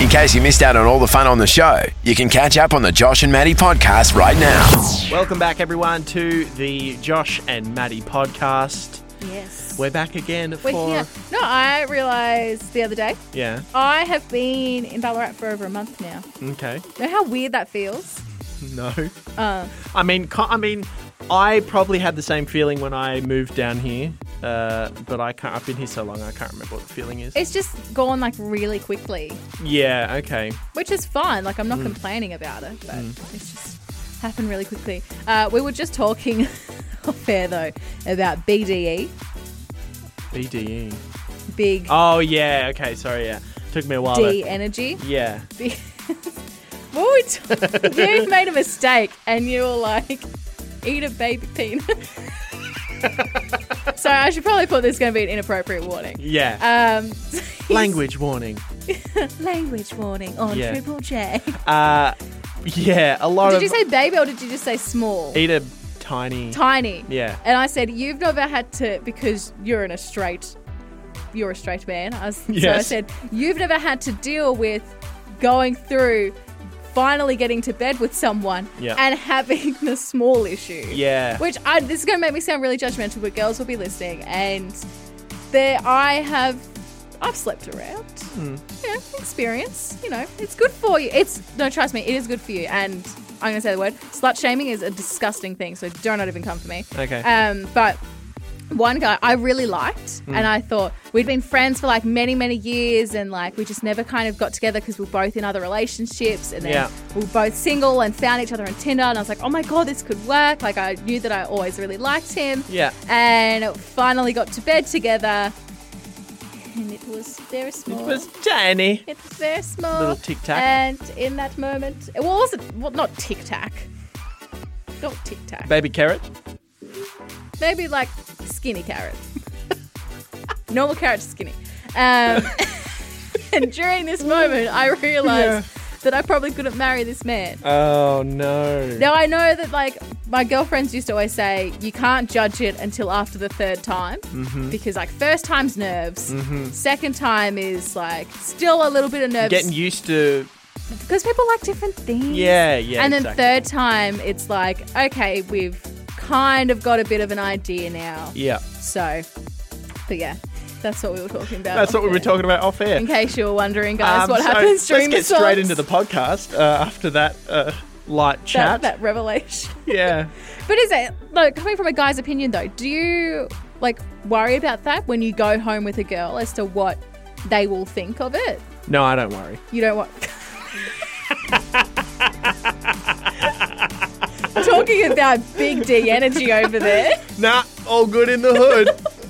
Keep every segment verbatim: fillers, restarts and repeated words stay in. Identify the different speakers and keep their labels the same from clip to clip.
Speaker 1: case you missed out on all the fun on the show, you can catch up on the Josh and Maddie podcast right now.
Speaker 2: Welcome back, everyone, to the Josh and Maddie podcast.
Speaker 3: Yes.
Speaker 2: We're back again for...
Speaker 3: We're here. No, I realised the other day,
Speaker 2: Yeah.
Speaker 3: I have been in Ballarat for over a month now.
Speaker 2: Okay.
Speaker 3: You know how weird that feels?
Speaker 2: No.
Speaker 3: Uh,
Speaker 2: I mean, co- I mean, I probably had the same feeling when I moved down here, uh, but I can't. I've been here so long, I can't remember what the feeling is.
Speaker 3: it's just gone like really quickly,
Speaker 2: Yeah. Okay.
Speaker 3: which is fine. Like I'm not complaining about it, but it's just happened really quickly. Uh, we were just talking off air though about B D E,
Speaker 2: B D E.
Speaker 3: big
Speaker 2: Oh yeah. Okay. Sorry. Yeah. Took me a while.
Speaker 3: D
Speaker 2: to-
Speaker 3: energy.
Speaker 2: Yeah.
Speaker 3: What were we t- you made a mistake and you were like, eat a baby peanut. So I should probably put this going to be an inappropriate warning.
Speaker 2: Yeah.
Speaker 3: Um,
Speaker 2: Language warning.
Speaker 3: language warning on
Speaker 2: Yeah.
Speaker 3: Triple J.
Speaker 2: Uh, yeah. A lot
Speaker 3: Did
Speaker 2: of.
Speaker 3: you say baby or did you just say small?
Speaker 2: Eat a tiny.
Speaker 3: Tiny.
Speaker 2: Yeah.
Speaker 3: And I said, you've never had to, because you're in a straight, you're a straight man. I was, So I
Speaker 2: Yes.
Speaker 3: said, you've never had to deal with going through finally getting to bed with someone
Speaker 2: Yeah.
Speaker 3: and having the small issue.
Speaker 2: Yeah.
Speaker 3: Which I, this is going to make me sound really judgmental, but girls will be listening. And there, I have, I've slept around.
Speaker 2: Hmm.
Speaker 3: You know, experience. You know, it's good for you. It's no, trust me, it is good for you. And I'm going to say the word slut shaming is a disgusting thing. So do not even come for me.
Speaker 2: Okay.
Speaker 3: Um, but one guy I really liked,
Speaker 2: Mm.
Speaker 3: and I thought we'd been friends for like many, many years, and like we just never kind of got together because we were both in other relationships, and then
Speaker 2: Yeah.
Speaker 3: we were both single and found each other on Tinder, and I was like, oh my god, this could work. Like I knew that I always really liked him.
Speaker 2: Yeah.
Speaker 3: And finally got to bed together, and it was very small.
Speaker 2: It was tiny.
Speaker 3: It was very small.
Speaker 2: Little tic tac.
Speaker 3: And in that moment, well, it wasn't, well, not tic tac. Not tic tac.
Speaker 2: Baby carrot.
Speaker 3: Maybe like skinny carrot. Normal carrot to skinny. Um, and during this moment, I realised that I probably couldn't marry this man.
Speaker 2: Oh no.
Speaker 3: Now, I know that, like, my girlfriends used to always say, you can't judge it until after the third time.
Speaker 2: Mm-hmm.
Speaker 3: Because, like, first time's nerves. Second time is, like, still a little bit of nerves.
Speaker 2: Getting used to.
Speaker 3: Because people like different things.
Speaker 2: Yeah, yeah.
Speaker 3: And then
Speaker 2: exactly.
Speaker 3: third time, it's like, okay, we've kind of got a bit of an idea now.
Speaker 2: Yeah.
Speaker 3: So, but yeah, that's what we were talking about.
Speaker 2: That's what we
Speaker 3: off
Speaker 2: were
Speaker 3: air.
Speaker 2: talking about off air.
Speaker 3: In case you were wondering, guys,
Speaker 2: Um,
Speaker 3: what
Speaker 2: so
Speaker 3: happens during
Speaker 2: let's
Speaker 3: the
Speaker 2: get straight
Speaker 3: songs.
Speaker 2: into the podcast uh, after that uh, light chat.
Speaker 3: that, that revelation.
Speaker 2: Yeah.
Speaker 3: But is it, like, coming from a guy's opinion though, do you like worry about that when you go home with a girl as to what they will think of it?
Speaker 2: No, I don't worry.
Speaker 3: You don't want. Talking about big D energy over there.
Speaker 2: Nah, all good in the hood.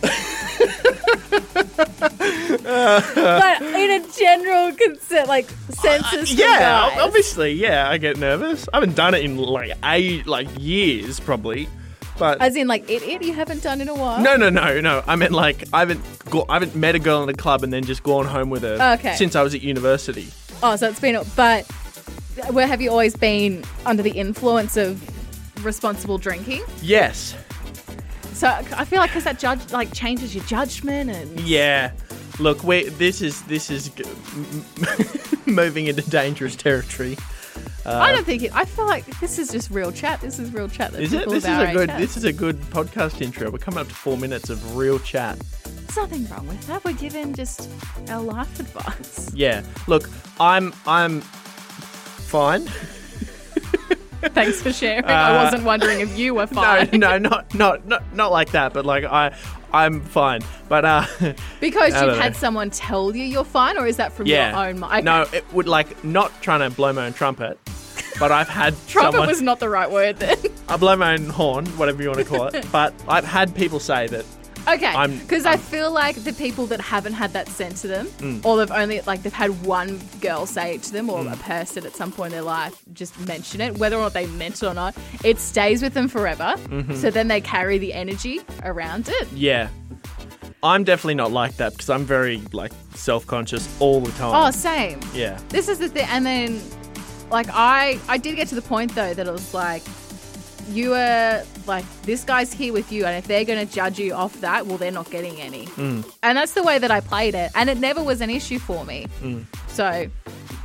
Speaker 3: But in a general consent, like census, for
Speaker 2: yeah,
Speaker 3: guys.
Speaker 2: obviously, yeah, I get nervous. I haven't done it in like a like years, probably. But
Speaker 3: As in, like, it, it you haven't done in a while.
Speaker 2: no, no, no, no. I meant like I haven't go- I haven't met a girl in a club and then just gone home with her
Speaker 3: Okay.
Speaker 2: since I was at university.
Speaker 3: Oh, so it's been, but where have you always been under the influence of responsible drinking?
Speaker 2: Yes.
Speaker 3: So I feel like because that judge like changes your judgment and
Speaker 2: Yeah. Look, we this is this is g- moving into dangerous territory.
Speaker 3: I don't think it. I feel like this is just real chat. This is real chat. That
Speaker 2: Is it?
Speaker 3: people
Speaker 2: This is
Speaker 3: about
Speaker 2: a
Speaker 3: our
Speaker 2: good.
Speaker 3: chats.
Speaker 2: This is a good podcast intro. We're coming up to four minutes of real chat.
Speaker 3: There's nothing wrong with that. We're giving just our life advice.
Speaker 2: Yeah. Look, I'm I'm fine.
Speaker 3: Thanks for sharing.
Speaker 2: Uh,
Speaker 3: I wasn't wondering if you were
Speaker 2: No,
Speaker 3: fine.
Speaker 2: no, not not not not like that. But like I, I'm fine. But uh,
Speaker 3: Because
Speaker 2: I
Speaker 3: you've
Speaker 2: don't
Speaker 3: had
Speaker 2: know.
Speaker 3: someone tell you you're fine, or is that from
Speaker 2: yeah.
Speaker 3: your own mind?
Speaker 2: No, it would like not trying to blow my own trumpet. But I've had
Speaker 3: Trumpet
Speaker 2: someone.
Speaker 3: was not the right word then.
Speaker 2: I blow my own horn, whatever you want to call it. But I've had people say that.
Speaker 3: Okay,
Speaker 2: I'm-
Speaker 3: because I
Speaker 2: I'm-
Speaker 3: feel like the people that haven't had that sent to them,
Speaker 2: Mm.
Speaker 3: or they've only like they've had one girl say it to them, or
Speaker 2: Mm.
Speaker 3: a person at some point in their life just mention it, whether or not they meant it or not, it stays with them forever.
Speaker 2: Mm-hmm.
Speaker 3: So then they carry the energy around it.
Speaker 2: Yeah. I'm definitely not like that because I'm very like self-conscious all the time.
Speaker 3: Oh, same.
Speaker 2: Yeah.
Speaker 3: This is the thing, and then like I, I did get to the point though that it was like, you were like, this guy's here with you, and if they're going to judge you off that, well, they're not getting any.
Speaker 2: Mm.
Speaker 3: And that's the way that I played it, and it never was an issue for me.
Speaker 2: Mm.
Speaker 3: So,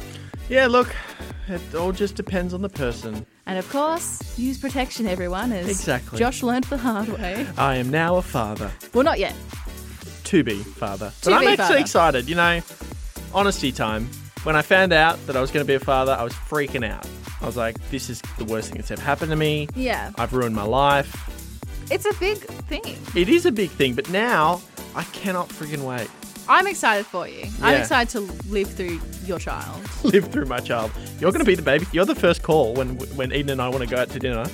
Speaker 2: Yeah, look, it all just depends on the person.
Speaker 3: And of course, use protection, everyone, as
Speaker 2: Exactly.
Speaker 3: Josh learned the hard way.
Speaker 2: I am now a father.
Speaker 3: Well, not yet.
Speaker 2: To be father.
Speaker 3: To
Speaker 2: but I'm
Speaker 3: be
Speaker 2: actually
Speaker 3: father.
Speaker 2: excited, you know. Honesty time. When I found out that I was going to be a father, I was freaking out. I was like, this is the worst thing that's ever happened to me.
Speaker 3: Yeah.
Speaker 2: I've ruined my life.
Speaker 3: It's a big thing.
Speaker 2: It is a big thing, but now I cannot freaking wait.
Speaker 3: I'm excited for you. I'm
Speaker 2: Yeah.
Speaker 3: excited to live through your child.
Speaker 2: Live through my child. You're going to be the baby. You're the first call when when Eden and I want to go out to dinner.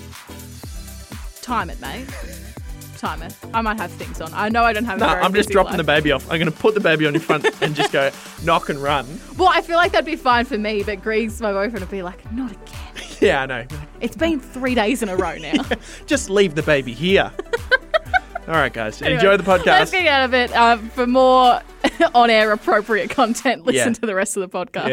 Speaker 3: Time it, mate. Time it. I might have things on. I know I don't have a
Speaker 2: No,
Speaker 3: very
Speaker 2: I'm just
Speaker 3: busy
Speaker 2: dropping
Speaker 3: life.
Speaker 2: the baby off. I'm going to put the baby on your front and just go knock and run.
Speaker 3: Well, I feel like that'd be fine for me, but Griggs, my boyfriend, would be like, not again.
Speaker 2: Yeah, I know.
Speaker 3: It's been three days in a row now.
Speaker 2: Just leave the baby here. All right, guys.
Speaker 3: Anyway,
Speaker 2: Enjoy the podcast.
Speaker 3: Let's get out of it. Uh, for more on-air appropriate content, listen
Speaker 2: Yeah.
Speaker 3: to the rest of the podcast.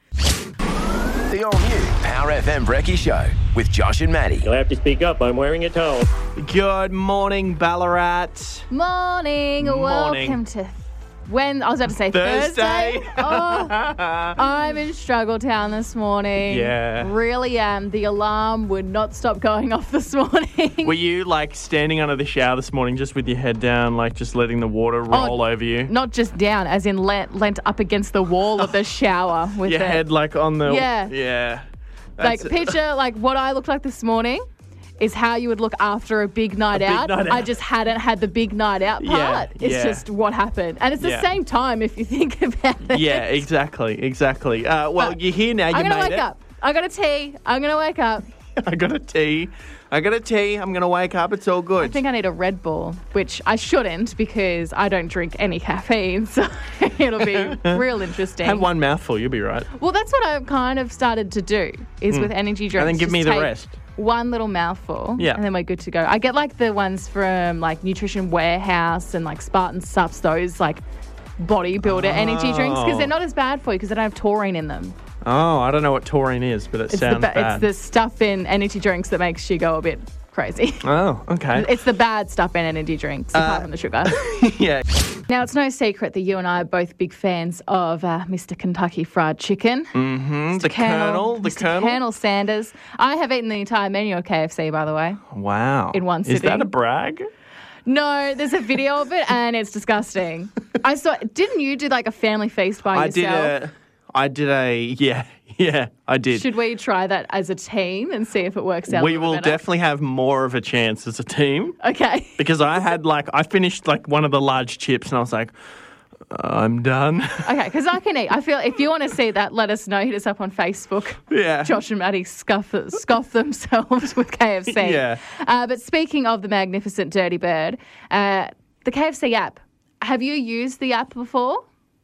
Speaker 2: Yeah.
Speaker 1: The all-new Power F M Brekkie Show with Josh and Maddie.
Speaker 4: You'll have to speak up. I'm wearing a towel.
Speaker 2: Good morning, Ballarat.
Speaker 3: Morning.
Speaker 2: Morning.
Speaker 3: Welcome to when I was about to say
Speaker 2: Thursday.
Speaker 3: Thursday. Oh, I'm in Struggle Town this morning.
Speaker 2: Yeah.
Speaker 3: Really am. The alarm would not stop going off this morning.
Speaker 2: Were you like standing under the shower this morning just with your head down, like just letting the water roll over you?
Speaker 3: Not just down, as in lent, lent up against the wall of the shower with
Speaker 2: Your
Speaker 3: it.
Speaker 2: head like on the...
Speaker 3: Yeah.
Speaker 2: Yeah.
Speaker 3: Like,
Speaker 2: That's-
Speaker 3: picture like what I looked like this morning is how you would look after a big night,
Speaker 2: big
Speaker 3: out.
Speaker 2: night
Speaker 3: I
Speaker 2: out.
Speaker 3: just hadn't had the big night out
Speaker 2: Yeah,
Speaker 3: part. It's
Speaker 2: yeah.
Speaker 3: just what happened. And it's the
Speaker 2: Yeah.
Speaker 3: same time if you think about it.
Speaker 2: Yeah, exactly, exactly. Uh, well,
Speaker 3: Uh,
Speaker 2: you're here now. You
Speaker 3: I'm going to
Speaker 2: made
Speaker 3: wake
Speaker 2: it.
Speaker 3: up. I got a tea. I'm going to wake up.
Speaker 2: I got a tea. I got a tea. I'm going to wake up. It's all good.
Speaker 3: I think I need a Red Bull, which I shouldn't because I don't drink any caffeine. So it'll be real interesting.
Speaker 2: Have one mouthful. You'll be right.
Speaker 3: Well, that's what I've kind of started to do is with energy drinks.
Speaker 2: And then give
Speaker 3: just
Speaker 2: me the
Speaker 3: take
Speaker 2: rest.
Speaker 3: One little mouthful,
Speaker 2: Yeah.
Speaker 3: and then we're good to go. I get like the ones from like Nutrition Warehouse and like Spartan Sups, those like bodybuilder energy drinks, because they're not as bad for you because they don't have taurine in them.
Speaker 2: Oh, I don't know what taurine is, but it
Speaker 3: It's the
Speaker 2: sounds
Speaker 3: ba-
Speaker 2: bad.
Speaker 3: it's the stuff in energy drinks that makes you go a bit crazy.
Speaker 2: Oh, okay.
Speaker 3: It's the bad stuff in energy drinks, apart from the sugar.
Speaker 2: yeah.
Speaker 3: Now, it's no secret that you and I are both big fans of uh, Mister Kentucky Fried Chicken.
Speaker 2: Mm-hmm. The Colonel. The
Speaker 3: Mister
Speaker 2: Colonel.
Speaker 3: Colonel Sanders. I have eaten the entire menu of K F C, by the way.
Speaker 2: Wow.
Speaker 3: In one
Speaker 2: Is
Speaker 3: sitting.
Speaker 2: that a brag?
Speaker 3: No, there's a video of it, and it's disgusting. I saw. Didn't you do like a family feast by
Speaker 2: I did
Speaker 3: yourself?
Speaker 2: a... I did a... Yeah, yeah, I did.
Speaker 3: Should we try that as a team and see if it works out? a
Speaker 2: we
Speaker 3: little
Speaker 2: will
Speaker 3: better?
Speaker 2: definitely have more of a chance as a team.
Speaker 3: Okay.
Speaker 2: Because I had like... I finished like one of the large chips and I was like, I'm done.
Speaker 3: Okay, because I can eat. I feel if you want to see that, let us know. Hit us up on Facebook.
Speaker 2: yeah.
Speaker 3: Josh and Maddie scuff, scoff themselves with K F C.
Speaker 2: Yeah.
Speaker 3: Uh, but speaking of the magnificent Dirty Bird, uh, the K F C app. Have you used the app before?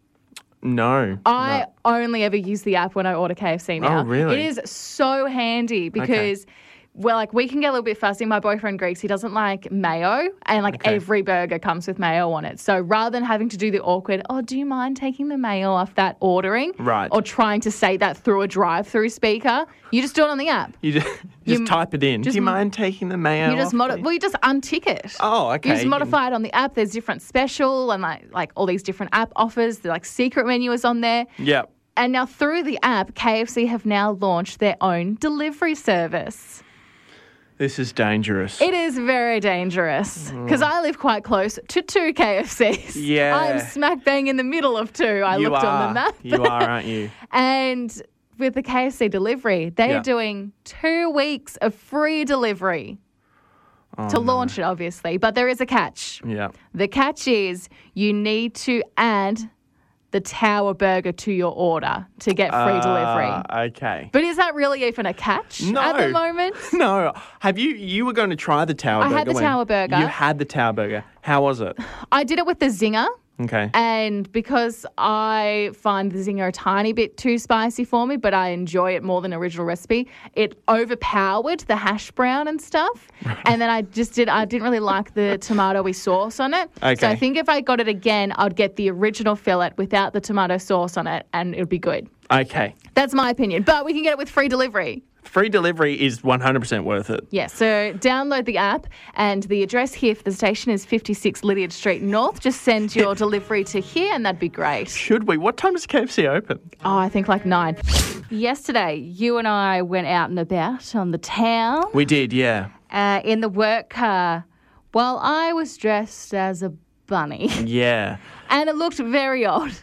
Speaker 2: No.
Speaker 3: I
Speaker 2: no.
Speaker 3: only ever use the app when I order K F C now.
Speaker 2: Oh, really?
Speaker 3: It is so handy because, well, like we can get a little bit fussy. My boyfriend Greeks, he doesn't like mayo, and like
Speaker 2: Okay.
Speaker 3: every burger comes with mayo on it. So rather than having to do the awkward, oh, do you mind taking the mayo off that ordering?
Speaker 2: Right.
Speaker 3: Or trying to say that through a drive-through speaker, you just do it on the app.
Speaker 2: You just, just
Speaker 3: You-
Speaker 2: type it in.
Speaker 3: just
Speaker 2: Do you
Speaker 3: m-
Speaker 2: mind taking the mayo
Speaker 3: You just
Speaker 2: off,
Speaker 3: modi-
Speaker 2: please?
Speaker 3: well, you just untick it.
Speaker 2: Oh, okay.
Speaker 3: You just
Speaker 2: You
Speaker 3: modify it on the app. There's different special and like like all these different app offers. The like secret menu is on there.
Speaker 2: Yep.
Speaker 3: And now through the app, K F C have now launched their own delivery service.
Speaker 2: This is dangerous.
Speaker 3: It is very dangerous because I live quite close to two K F Cs.
Speaker 2: Yeah.
Speaker 3: I am smack bang in the middle of two. I
Speaker 2: you
Speaker 3: looked
Speaker 2: are.
Speaker 3: on the map.
Speaker 2: You are, aren't you?
Speaker 3: And with the K F C delivery, they
Speaker 2: Yeah.
Speaker 3: are doing two weeks of free delivery to launch it, obviously. But there is a catch.
Speaker 2: Yeah.
Speaker 3: The catch is you need to add the Tower Burger to your order to get free delivery.
Speaker 2: Uh, okay.
Speaker 3: But is that really even a catch
Speaker 2: No.
Speaker 3: at the moment?
Speaker 2: No. Have you, you were going to try the Tower
Speaker 3: I
Speaker 2: Burger.
Speaker 3: had the
Speaker 2: when-
Speaker 3: Tower Burger.
Speaker 2: You had the Tower Burger. How was it?
Speaker 3: I did it with the Zinger.
Speaker 2: Okay.
Speaker 3: And because I find the Zinger a tiny bit too spicy for me, but I enjoy it more than original recipe, it overpowered the hash brown and stuff. And then I just did, I didn't really like the tomatoey sauce on it. So
Speaker 2: Okay.
Speaker 3: I think if I got it again, I'd get the original fillet without the tomato sauce on it and it would be good.
Speaker 2: Okay.
Speaker 3: That's my opinion. But we can get it with free delivery.
Speaker 2: Free delivery is one hundred percent worth it.
Speaker 3: Yeah, so download the app and the address here for the station is fifty-six Lydiard Street North. Just send your delivery to here and that'd be great.
Speaker 2: Should we? What time does K F C open?
Speaker 3: Oh, I think like nine. Yesterday, you and I went out and about on the town
Speaker 2: We did, yeah.
Speaker 3: uh, in the work car while I was dressed as a bunny.
Speaker 2: Yeah.
Speaker 3: And it looked very odd.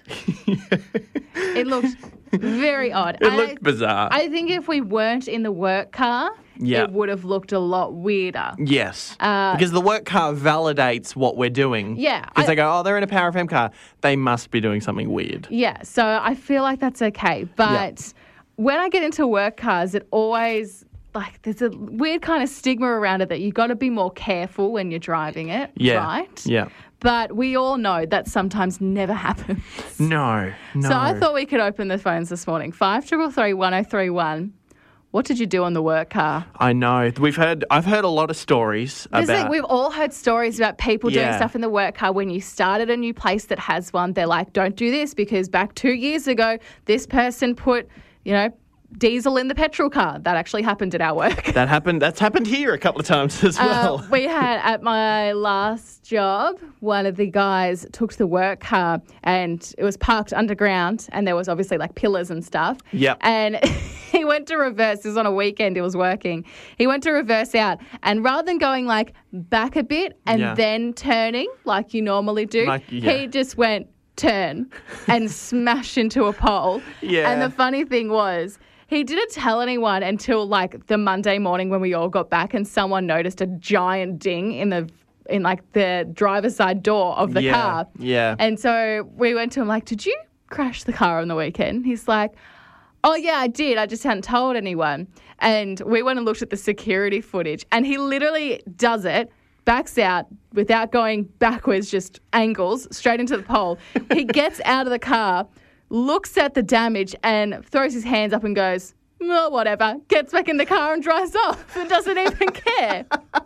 Speaker 3: It looked very odd.
Speaker 2: It
Speaker 3: And
Speaker 2: looked
Speaker 3: I,
Speaker 2: bizarre.
Speaker 3: I think if we weren't in the work car,
Speaker 2: Yeah.
Speaker 3: it would have looked a lot weirder.
Speaker 2: Yes.
Speaker 3: Uh,
Speaker 2: because the work car validates what we're doing.
Speaker 3: Yeah,
Speaker 2: Because
Speaker 3: I-
Speaker 2: they go, oh, they're in a Power F M car. They must be doing something weird.
Speaker 3: Yeah, so I feel like that's okay. But when I get into work cars, it always, like, there's a weird kind of stigma around it that you got to be more careful when you're driving it,
Speaker 2: Yeah.
Speaker 3: right?
Speaker 2: Yeah.
Speaker 3: But we all know that sometimes never happens.
Speaker 2: No, no.
Speaker 3: So I thought we could open the phones this morning. five three three, one oh three one. What did you do on the work car?
Speaker 2: I know. We've heard, I've heard a lot of stories
Speaker 3: There's
Speaker 2: about...
Speaker 3: like, we've all heard stories about people doing
Speaker 2: Yeah.
Speaker 3: stuff in the work car. When you start at a new place that has one, they're like, don't do this because back two years ago, this person put, you know, diesel in the petrol car. That actually happened at our work.
Speaker 2: That happened. That's happened here a couple of times as well.
Speaker 3: Uh, we had at my last job, one of the guys took the work car and it was parked underground and there was obviously like pillars and stuff.
Speaker 2: Yep.
Speaker 3: And he went to reverse. This was on a weekend. He was working. He went to reverse out and rather than going like back a bit and
Speaker 2: Yeah.
Speaker 3: then turning like you normally do,
Speaker 2: Like, yeah.
Speaker 3: he just went turn and smash into a pole.
Speaker 2: Yeah.
Speaker 3: And the funny thing was, he didn't tell anyone until like the Monday morning when we all got back and someone noticed a giant ding in the in like the driver's side door of the
Speaker 2: Yeah,
Speaker 3: car.
Speaker 2: yeah.
Speaker 3: And so we went to him like, did you crash the car on the weekend? He's like, oh yeah, I did. I just hadn't told anyone. And we went and looked at the security footage and he literally does it, backs out without going backwards, just angles straight into the pole. He gets out of the car, looks at the damage and throws his hands up and goes, oh, whatever, gets back in the car and drives off and doesn't even care.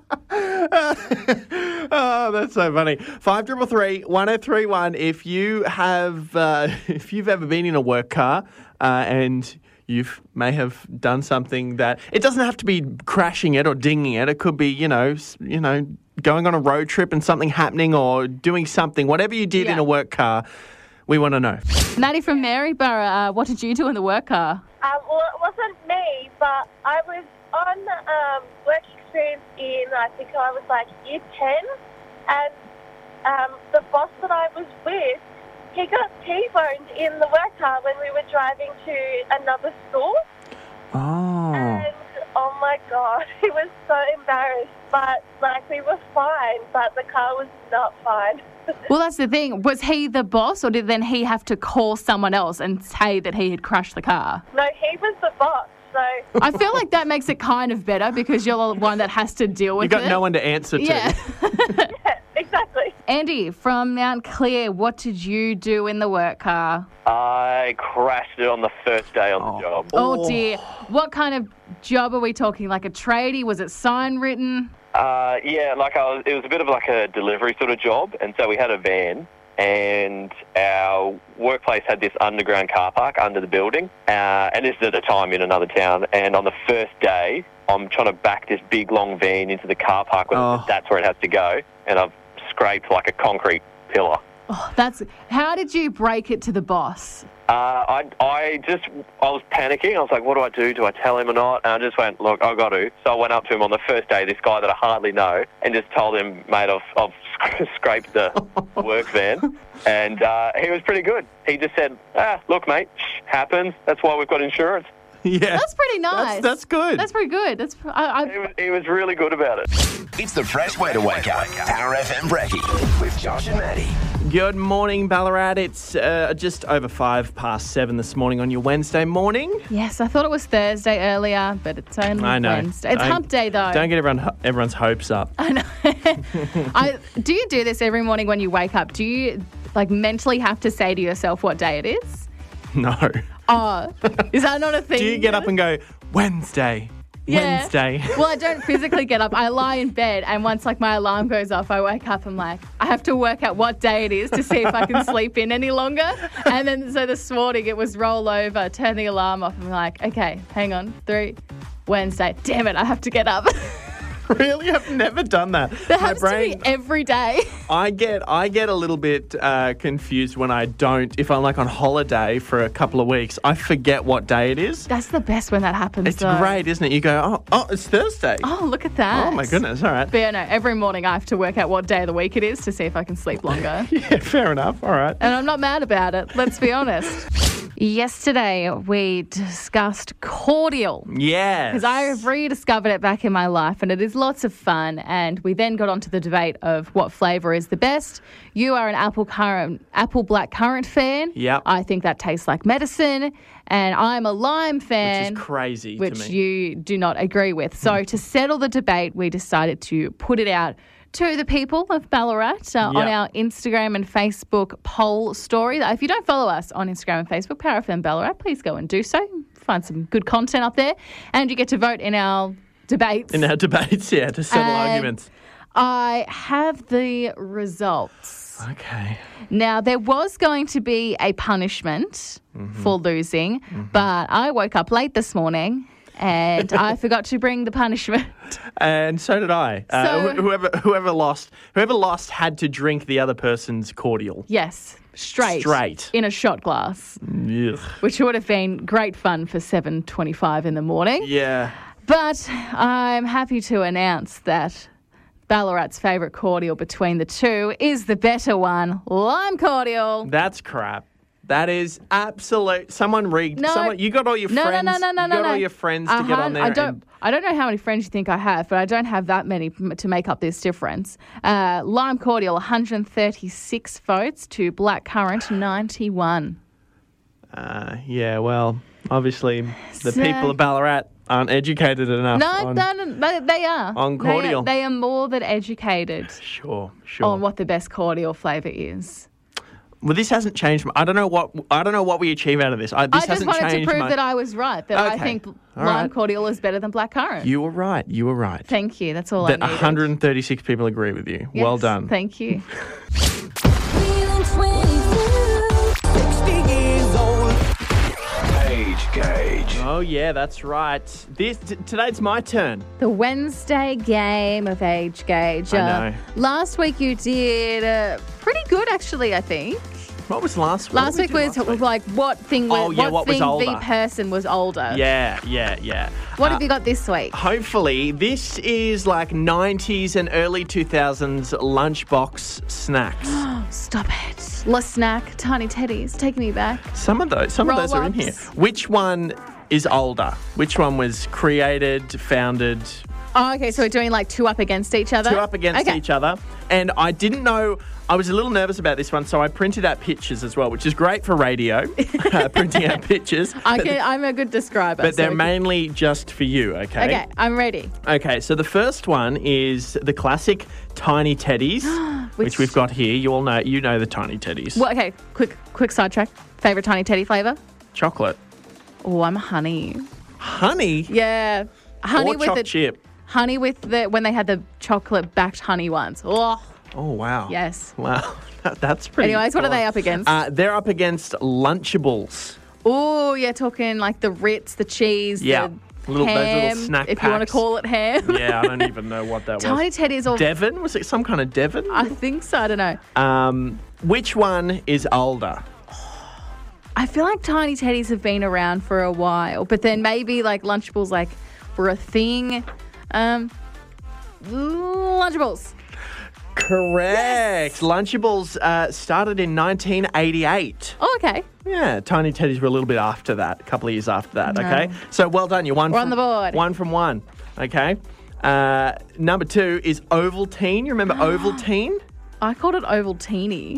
Speaker 2: Oh, that's so funny. Five triple three one zero three one. If you have, uh, if you've ever been in a work car uh, and you may have done something that it doesn't have to be crashing it or dinging it. It could be, you know, s- you know, going on a road trip and something happening or doing something. Whatever you did
Speaker 3: Yeah.
Speaker 2: in a work car, we want to know.
Speaker 3: Maddie from Maryborough, uh, what did you do in the work car?
Speaker 5: Um, well, it wasn't me, but I was on um, work experience in, I think I was like year ten, and um, the boss that I was with, he got T-boned in the work car when we were driving to another school.
Speaker 2: Oh.
Speaker 5: And, oh my God, he was so embarrassed. But, like, we were fine, but the car was not fine.
Speaker 3: Well, that's the thing. Was he the boss or did then he have to call someone else and say that he had crashed the car?
Speaker 5: No, he was the boss, so...
Speaker 3: I feel like that makes it kind of better because you're the one that has to deal with
Speaker 2: You got
Speaker 3: it.
Speaker 2: no one to answer to.
Speaker 3: Yeah.
Speaker 5: Yeah, exactly.
Speaker 3: Andy from Mount Clear, what did you do in the work car?
Speaker 6: I crashed it on the first day on the job.
Speaker 3: Oh, dear. What kind of job are we talking? Like a tradie? Was it sign written?
Speaker 6: Uh, yeah, like I was, it was a bit of like a delivery sort of job, and so we had a van, and our workplace had this underground car park under the building, uh, and this is at a time in another town, and on the first day, I'm trying to back this big long van into the car park, where
Speaker 2: Oh.
Speaker 6: that's where it has to go, and I've scraped like a concrete pillar.
Speaker 3: Oh, that's. How did you break it to the boss?
Speaker 6: Uh, I, I just, I was panicking. I was like, what do I do? Do I tell him or not? And I just went, look, I've got to. So I went up to him on the first day, this guy that I hardly know, and just told him, mate, I've, I've scraped the work van. And uh, he was pretty good. He just said, ah, look, mate, happens. That's why we've got insurance.
Speaker 2: Yeah.
Speaker 3: That's pretty nice.
Speaker 2: That's, that's good.
Speaker 3: That's pretty good. That's. I,
Speaker 6: He
Speaker 3: I,
Speaker 6: was, he was really good about it.
Speaker 1: It's the fresh way to wake up. Power F M Brekkie with Josh and Maddie.
Speaker 2: Good morning, Ballarat. It's uh, just over five past seven this morning on your Wednesday morning.
Speaker 3: yes, I thought it was Thursday earlier, but it's only
Speaker 2: I know.
Speaker 3: Wednesday. It's
Speaker 2: Don't-
Speaker 3: hump day, though.
Speaker 2: Don't get everyone everyone's hopes up.
Speaker 3: I know. I, do you do this every morning when you wake up? Do you, like, mentally have to say to yourself what day it is?
Speaker 2: No.
Speaker 3: Oh, is that not a thing?
Speaker 2: Do you get up and go, Wednesday,
Speaker 3: Yeah.
Speaker 2: Wednesday?
Speaker 3: Well, I don't physically get up. I lie in bed, and once like my alarm goes off, I wake up. I'm like, I have to work out what day it is to see if I can sleep in any longer. And then so this morning it was roll over, turn the alarm off. I'm like, okay, hang on, three, Wednesday. Damn it, I have to get up.
Speaker 2: Really? I've never done that.
Speaker 3: That
Speaker 2: My
Speaker 3: happens
Speaker 2: brain,
Speaker 3: to me every day.
Speaker 2: I get I get a little bit uh, confused when I don't. If I'm like on holiday for a couple of weeks, I forget what day it is.
Speaker 3: That's the best when that happens.
Speaker 2: It's
Speaker 3: though.
Speaker 2: great, isn't it? You go, oh, oh, it's Thursday.
Speaker 3: Oh, look at that.
Speaker 2: Oh, my goodness. All right.
Speaker 3: But yeah, no, every morning I have to work out what day of the week it is to see if I can sleep longer.
Speaker 2: Yeah, fair enough. All right.
Speaker 3: And I'm not mad about it, let's be honest. Yesterday we discussed cordial.
Speaker 2: Yes.
Speaker 3: Because I have rediscovered it back in my life and it is lots of fun. And we then got onto the debate of what flavour is the best. You are an apple currant, apple black currant fan.
Speaker 2: Yep.
Speaker 3: I think that tastes like medicine. And I'm a lime fan.
Speaker 2: Which is crazy
Speaker 3: Which
Speaker 2: to me.
Speaker 3: you do not agree with. So to settle the debate, we decided to put it out to the people of Ballarat uh, on
Speaker 2: Yep.
Speaker 3: our Instagram and Facebook poll story. If you don't follow us on Instagram and Facebook, Power F M Ballarat, please go and do so. Find some good content up there. And you get to vote in our debates.
Speaker 2: In our debates, yeah, to settle
Speaker 3: And
Speaker 2: arguments.
Speaker 3: I have the results.
Speaker 2: Okay.
Speaker 3: Now, there was going to be a punishment for losing, but I woke up late this morning and I forgot to bring the punishment.
Speaker 2: And so did I. Uh,
Speaker 3: So-
Speaker 2: wh- whoever whoever lost whoever lost had to drink the other person's cordial.
Speaker 3: Yes, straight.
Speaker 2: Straight.
Speaker 3: In a shot glass,
Speaker 2: Ugh.
Speaker 3: which would have been great fun for seven twenty-five in the morning.
Speaker 2: Yeah.
Speaker 3: But I'm happy to announce that Ballarat's favourite cordial between the two is the better one, lime cordial.
Speaker 2: That's crap. That is absolute. Someone rigged.
Speaker 3: No.
Speaker 2: Someone, you got all your
Speaker 3: No, no,
Speaker 2: friends.
Speaker 3: no, no, no,
Speaker 2: you
Speaker 3: no,
Speaker 2: got
Speaker 3: no.
Speaker 2: all your friends to
Speaker 3: A
Speaker 2: get on
Speaker 3: hun-
Speaker 2: there.
Speaker 3: I don't.
Speaker 2: and-
Speaker 3: I don't know how many friends you think I have, but I don't have that many m- to make up this difference. Uh, lime cordial, one hundred thirty-six votes to black currant, ninety-one.
Speaker 2: Uh, yeah. Well, obviously, the
Speaker 3: So-
Speaker 2: people of Ballarat aren't educated enough.
Speaker 3: No,
Speaker 2: on,
Speaker 3: no, no, they, they are.
Speaker 2: on
Speaker 3: They are-
Speaker 2: cordial.
Speaker 3: They are, more than educated
Speaker 2: Sure. Sure.
Speaker 3: on what the best cordial flavour is.
Speaker 2: Well, this hasn't changed. My, I don't know what. I don't know what we achieve out of this. I, this
Speaker 3: I just
Speaker 2: hasn't
Speaker 3: wanted to
Speaker 2: changed
Speaker 3: prove
Speaker 2: my,
Speaker 3: that I was right, that I
Speaker 2: Okay.
Speaker 3: think
Speaker 2: All
Speaker 3: lime
Speaker 2: right.
Speaker 3: cordial is better than black currant.
Speaker 2: You were right. You were right.
Speaker 3: Thank you. That's all
Speaker 2: that
Speaker 3: I
Speaker 2: one
Speaker 3: needed.
Speaker 2: hundred thirty-six people agree with you.
Speaker 3: Yes,
Speaker 2: Well done.
Speaker 3: Thank you.
Speaker 1: Age Gauge.
Speaker 2: Oh yeah, that's right. This t- today's my turn.
Speaker 3: The Wednesday game of Age Gauge.
Speaker 2: I
Speaker 3: Uh,
Speaker 2: know.
Speaker 3: last week you did uh, pretty good, actually, I think.
Speaker 2: What was last week?
Speaker 3: Last
Speaker 2: What
Speaker 3: week
Speaker 2: did we
Speaker 3: was
Speaker 2: do last week?
Speaker 3: like what thing was,
Speaker 2: Oh, yeah, what was
Speaker 3: thing
Speaker 2: older.
Speaker 3: the person was older.
Speaker 2: Yeah, yeah, yeah.
Speaker 3: What
Speaker 2: Uh,
Speaker 3: have you got this week?
Speaker 2: Hopefully, this is like nineties and early two thousands lunchbox snacks.
Speaker 3: Stop it. La Snack, Tiny Teddies, take me back.
Speaker 2: Some of those, some of those are in here.
Speaker 3: Roll-ups.
Speaker 2: Which one is older? Which one was created, founded,
Speaker 3: Oh, okay, so we're doing like two up against each other?
Speaker 2: two up against
Speaker 3: Okay.
Speaker 2: each other? And I didn't know. I was a little nervous about this one, so I printed out pictures as well, which is great for radio. uh, printing out pictures.
Speaker 3: I
Speaker 2: But-
Speaker 3: can, I'm a good describer.
Speaker 2: But they're
Speaker 3: so-
Speaker 2: mainly just for you, okay?
Speaker 3: Okay, I'm ready.
Speaker 2: Okay, so the first one is the classic Tiny Teddies, which,
Speaker 3: Which-
Speaker 2: we've got here. You all know, you know the Tiny Teddies.
Speaker 3: Well, okay, quick quick sidetrack. Favorite Tiny Teddy flavour?
Speaker 2: Chocolate.
Speaker 3: Oh, I'm honey.
Speaker 2: Honey?
Speaker 3: Yeah. Honey
Speaker 2: or
Speaker 3: with
Speaker 2: choc
Speaker 3: the
Speaker 2: chip?
Speaker 3: honey with the when they had the chocolate backed honey ones. Oh,
Speaker 2: Oh, wow.
Speaker 3: yes.
Speaker 2: Wow. That- That's pretty
Speaker 3: Anyways, what are
Speaker 2: cool.
Speaker 3: they up against?
Speaker 2: Uh, they're up against Lunchables.
Speaker 3: Oh, yeah, talking like the Ritz, the cheese,
Speaker 2: Yeah.
Speaker 3: the
Speaker 2: Little- those little
Speaker 3: ham,
Speaker 2: snack
Speaker 3: if you want to
Speaker 2: packs.
Speaker 3: call it ham.
Speaker 2: Yeah, I don't even know what that
Speaker 3: Tiny
Speaker 2: was.
Speaker 3: Teddy's all.
Speaker 2: Devon? Was it some kind of Devon?
Speaker 3: I think so. I don't know.
Speaker 2: Um, which one is older?
Speaker 3: I feel like Tiny Teddies have been around for a while, but then maybe like Lunchables like were a thing. Um, Lunchables.
Speaker 2: Correct. Lunchables uh, started in nineteen eighty-eight.
Speaker 3: Oh, okay.
Speaker 2: Yeah, Tiny Teddies were a little bit after that, a couple of years after that,
Speaker 3: No.
Speaker 2: okay? So well done, you're one
Speaker 3: We're
Speaker 2: from,
Speaker 3: on the board.
Speaker 2: One from one, okay? Uh, number two is Ovaltine. You remember Ovaltine?
Speaker 3: I called it Ovaltine.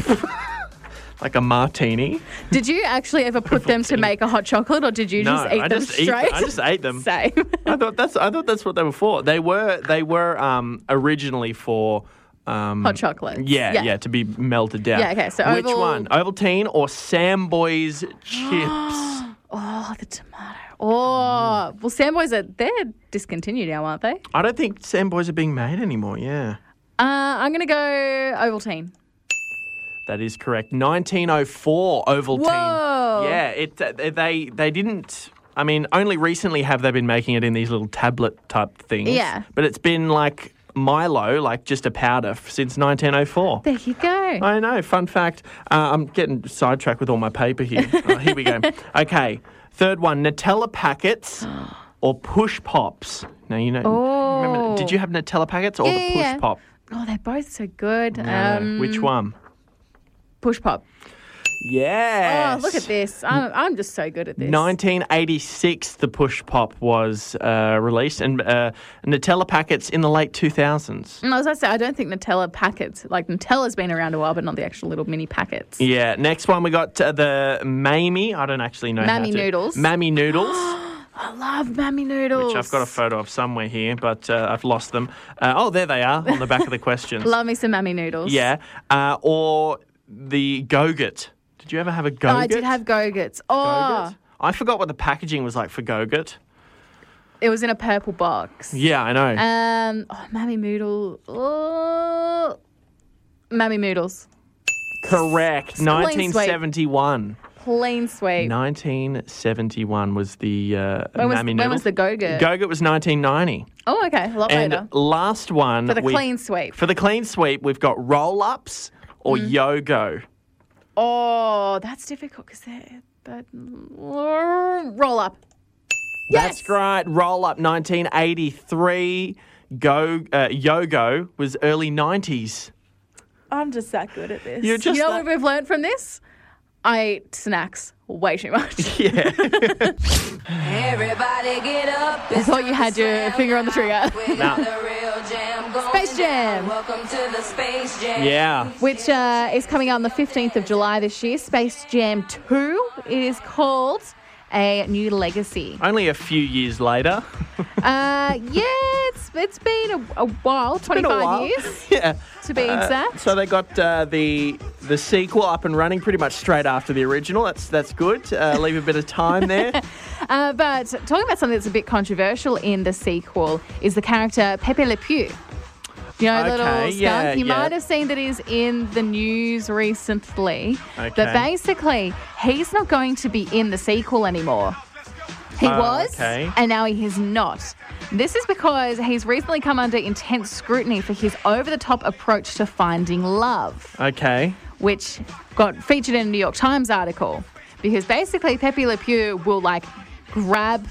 Speaker 2: Like a martini?
Speaker 3: Did you actually ever put them to
Speaker 2: Ovaltine.
Speaker 3: make a hot chocolate, or did you
Speaker 2: No,
Speaker 3: just eat
Speaker 2: I
Speaker 3: them
Speaker 2: just eat-
Speaker 3: straight?
Speaker 2: I just ate them.
Speaker 3: Same.
Speaker 2: I thought that's I thought that's what they were for. They were they were um, originally for um,
Speaker 3: Hot chocolate.
Speaker 2: Yeah, yeah, to be melted down.
Speaker 3: Yeah, okay, so
Speaker 2: which
Speaker 3: Oval-
Speaker 2: one? Ovaltine or Samboy's chips?
Speaker 3: Oh, the tomato. Oh, well, Samboys are they're discontinued now, aren't they?
Speaker 2: I don't think Samboys are being made anymore. Yeah.
Speaker 3: Uh, I'm gonna go Ovaltine.
Speaker 2: That is correct. nineteen oh four Ovaltine.
Speaker 3: Whoa.
Speaker 2: Yeah, it uh, they they didn't I mean, only recently have they been making it in these little tablet type things.
Speaker 3: Yeah.
Speaker 2: But it's been like Milo, like just a powder, f- since nineteen oh four.
Speaker 3: There you go.
Speaker 2: I know. Fun fact. Uh, I'm getting sidetracked with all my paper here. Oh, here we go. Okay. Third one, Nutella packets or push pops. Now, you know,
Speaker 3: Oh.
Speaker 2: remember, did you have Nutella packets or
Speaker 3: Yeah,
Speaker 2: the push
Speaker 3: yeah.
Speaker 2: pop?
Speaker 3: Oh, they're both so good.
Speaker 2: No.
Speaker 3: Um,
Speaker 2: Which one?
Speaker 3: Push pop.
Speaker 2: Yes.
Speaker 3: Oh, look at this. I'm, I'm just so good at this.
Speaker 2: nineteen eighty-six, the push pop was uh, released, and uh, Nutella packets in the late two thousands.
Speaker 3: And as I say, I don't think Nutella packets, like Nutella's been around a while, but not the actual little mini packets.
Speaker 2: Yeah. Next one, we got uh, the Mamie. I don't actually know how
Speaker 3: Mammy
Speaker 2: to.
Speaker 3: noodles.
Speaker 2: Mammy noodles.
Speaker 3: I love Mammy noodles.
Speaker 2: Which I've got a photo of somewhere here, but uh, I've lost them. Uh, oh, there they are on the back of the questions.
Speaker 3: Love me some Mammy noodles.
Speaker 2: Yeah. Uh, or the Go-Gurt. Did you ever have a Go-Gurt?
Speaker 3: Oh, I did have Go-Gurts. Oh,
Speaker 2: Go-Gurt? I forgot what the packaging was like for Go-Gurt.
Speaker 3: it was in a purple box.
Speaker 2: Yeah, I know.
Speaker 3: Um, oh, Mammy noodle. Oh, Mammy noodles.
Speaker 2: Correct.
Speaker 3: Clean
Speaker 2: nineteen
Speaker 3: sweep.
Speaker 2: seventy-one.
Speaker 3: Clean sweep.
Speaker 2: nineteen seventy-one was the uh,
Speaker 3: When was,
Speaker 2: Mammy
Speaker 3: when
Speaker 2: noodles.
Speaker 3: was the Go-Gurt?
Speaker 2: Go-Gurt was nineteen ninety.
Speaker 3: Oh, okay. A lot
Speaker 2: And
Speaker 3: later.
Speaker 2: last one.
Speaker 3: For the
Speaker 2: we-
Speaker 3: clean sweep.
Speaker 2: For the clean sweep, we've got roll-ups or
Speaker 3: Mm.
Speaker 2: Yogo.
Speaker 3: Oh, that's difficult because they're... But, roll up.
Speaker 2: That's
Speaker 3: Yes!
Speaker 2: right. Roll up nineteen eighty-three. Go uh, Yogo was early nineties.
Speaker 3: I'm just that good at this.
Speaker 2: You're just
Speaker 3: you know
Speaker 2: that-
Speaker 3: what we've learned from this? I eat snacks way too much.
Speaker 2: Yeah.
Speaker 7: Everybody get up.
Speaker 3: I thought you had your finger on the trigger.
Speaker 2: Nah.
Speaker 3: Space Jam.
Speaker 7: Welcome to the Space Jam.
Speaker 2: Yeah.
Speaker 3: Which uh, is coming out on the fifteenth of July this year. Space Jam two. It is called A New Legacy.
Speaker 2: Only a few years later.
Speaker 3: Uh, yeah, it's it's been a, a while,
Speaker 2: Been a
Speaker 3: twenty-five
Speaker 2: while.
Speaker 3: years
Speaker 2: Yeah.
Speaker 3: to be
Speaker 2: Uh,
Speaker 3: exact.
Speaker 2: so they got uh, the the sequel up and running pretty much straight after the original. That's that's good. Uh, leave a bit of time there.
Speaker 3: Uh, but talking about something that's a bit controversial in the sequel is the character Pepe Le Pew. You know,
Speaker 2: Okay,
Speaker 3: little skunk.
Speaker 2: yeah,
Speaker 3: you
Speaker 2: yeah.
Speaker 3: might have seen that he's in the news recently.
Speaker 2: Okay.
Speaker 3: But basically, he's not going to be in the sequel anymore. He
Speaker 2: Oh,
Speaker 3: was,
Speaker 2: okay.
Speaker 3: and now he is not. This is because he's recently come under intense scrutiny for his over-the-top approach to finding love,
Speaker 2: Okay.
Speaker 3: which got featured in a New York Times article. Because basically, Pepe Le Pew will, like, grab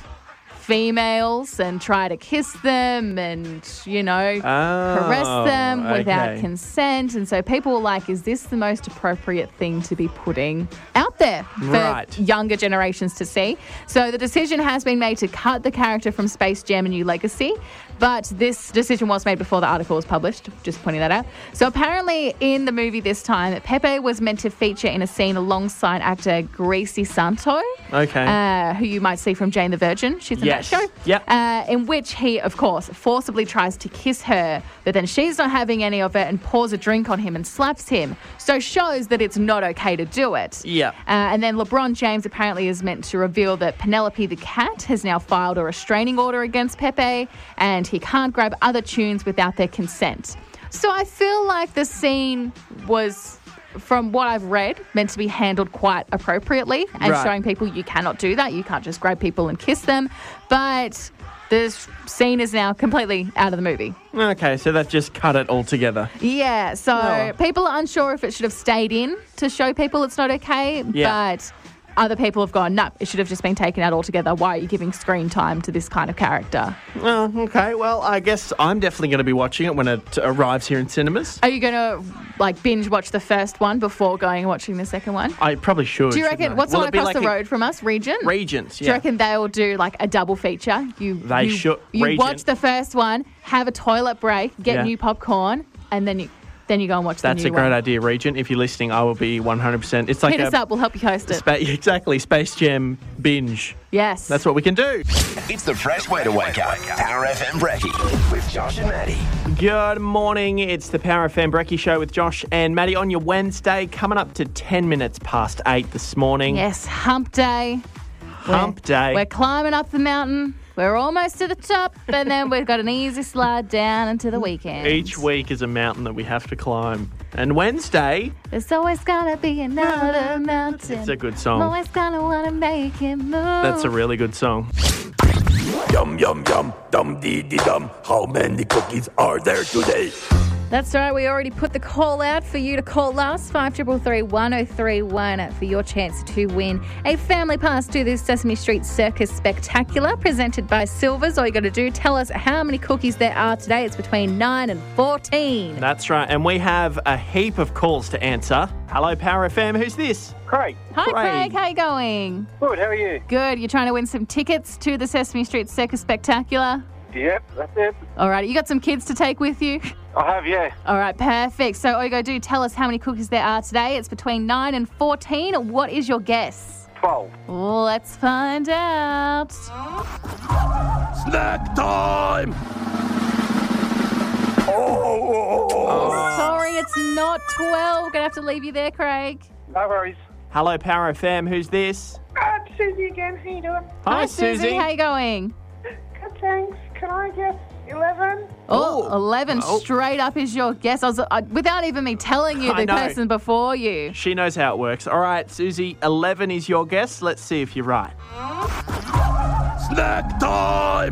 Speaker 3: females and try to kiss them and, you know,
Speaker 2: Oh,
Speaker 3: caress them without
Speaker 2: okay.
Speaker 3: consent. And so people were like, is this the most appropriate thing to be putting out there for
Speaker 2: Right.
Speaker 3: younger generations to see? So the decision has been made to cut the character from Space Jam: A New Legacy. But this decision was made before the article was published, just pointing that out. So apparently in the movie this time, Pepe was meant to feature in a scene alongside actor Greasy Santo,
Speaker 2: Okay.
Speaker 3: uh, who you might see from Jane the Virgin. She's in
Speaker 2: Yes.
Speaker 3: that show.
Speaker 2: Yep.
Speaker 3: Uh, in which he, of course, forcibly tries to kiss her, but then she's not having any of it and pours a drink on him and slaps him. So shows that it's not okay to do it.
Speaker 2: Yep.
Speaker 3: Uh, and then LeBron James apparently is meant to reveal that Penelope the cat has now filed a restraining order against Pepe and he can't grab other tunes without their consent. So I feel like the scene was, from what I've read, meant to be handled quite appropriately and
Speaker 2: Right.
Speaker 3: showing people you cannot do that. You can't just grab people and kiss them. But this scene is now completely out of the movie.
Speaker 2: Okay, so they've just cut it all together.
Speaker 3: Yeah, so
Speaker 2: Oh.
Speaker 3: people are unsure if it should have stayed in to show people it's not okay,
Speaker 2: Yeah.
Speaker 3: but other people have gone, no, it should have just been taken out altogether. Why are you giving screen time to this kind of character?
Speaker 2: Oh, okay. Well, I guess I'm definitely going to be watching it when it arrives here in cinemas.
Speaker 3: Are you going to like binge watch the first one before going and watching the second one?
Speaker 2: I probably should.
Speaker 3: Do you
Speaker 2: shouldn't
Speaker 3: reckon,
Speaker 2: I?
Speaker 3: what's the
Speaker 2: Will
Speaker 3: one
Speaker 2: it be
Speaker 3: across
Speaker 2: like
Speaker 3: the
Speaker 2: a-
Speaker 3: road from us, Regent?
Speaker 2: Regents,
Speaker 3: Do you
Speaker 2: yeah.
Speaker 3: reckon they'll do like a double feature? You,
Speaker 2: They
Speaker 3: you,
Speaker 2: should-
Speaker 3: You
Speaker 2: Regent.
Speaker 3: watch the first one, have a toilet break, get
Speaker 2: Yeah.
Speaker 3: new popcorn, and then you then you go and watch
Speaker 2: That's
Speaker 3: the
Speaker 2: a
Speaker 3: new
Speaker 2: great
Speaker 3: one.
Speaker 2: idea, Regent. If you're listening, I will be one hundred percent. It's like
Speaker 3: Hit
Speaker 2: a
Speaker 3: us up, we'll help you host it.
Speaker 2: Spa- exactly Space Jam binge.
Speaker 3: Yes.
Speaker 2: That's what we can do.
Speaker 1: It's the fresh way to wake up. Power F M Brekkie with Josh and Maddie.
Speaker 2: Good morning. It's the Power F M Brekkie Show with Josh and Maddie on your Wednesday, coming up to ten minutes past eight this morning.
Speaker 3: Yes, hump day.
Speaker 2: Hump
Speaker 3: We're-
Speaker 2: day.
Speaker 3: We're climbing up the mountain. We're almost to the top, and then we've got an easy slide down into the weekend.
Speaker 2: Each week is a mountain that we have to climb. And Wednesday,
Speaker 3: There's always gonna be another mountain.
Speaker 2: it's a good
Speaker 3: I'm
Speaker 2: song.
Speaker 3: always gonna wanna make it move.
Speaker 2: That's a really good song.
Speaker 8: Yum, yum, yum, dum dee dee dum. How many cookies are there today?
Speaker 3: That's right. We already put the call out for you to call us, five triple three one oh three one, for your chance to win a family pass to this Sesame Street Circus Spectacular presented by Silvers. All you got to do, tell us how many cookies there are today. It's between nine and fourteen.
Speaker 2: That's right. And we have a heap of calls to answer. Hello, Power F M. Who's this?
Speaker 9: Craig.
Speaker 3: Hi,
Speaker 2: Craig.
Speaker 3: Craig. How you going?
Speaker 9: Good, how are you?
Speaker 3: Good. You're trying to win some tickets to the Sesame Street Circus Spectacular?
Speaker 9: Yep, that's it.
Speaker 3: All right. You got some kids to take with you?
Speaker 9: I have, yeah.
Speaker 3: All right, perfect. So all you got to do, tell us how many cookies there are today. It's between nine and fourteen. What is your guess?
Speaker 9: twelve.
Speaker 3: Let's find out.
Speaker 8: Snack time! Oh!
Speaker 3: Sorry, it's not twelve. We're going to have to leave you there, Craig.
Speaker 9: No worries.
Speaker 2: Hello, Power F M. Who's this?
Speaker 5: Uh, Susie again. How you doing?
Speaker 2: Hi,
Speaker 3: Susie. How you going?
Speaker 5: Good, thanks. Can I guess eleven?
Speaker 3: Oh,
Speaker 2: Oh.
Speaker 3: eleven
Speaker 2: Oh.
Speaker 3: straight up is your guess. I was, uh, without even me telling you
Speaker 2: I
Speaker 3: the
Speaker 2: know.
Speaker 3: person before you.
Speaker 2: She knows how it works. All right, Susie, eleven is your guess. Let's see if you're right.
Speaker 8: Snack time!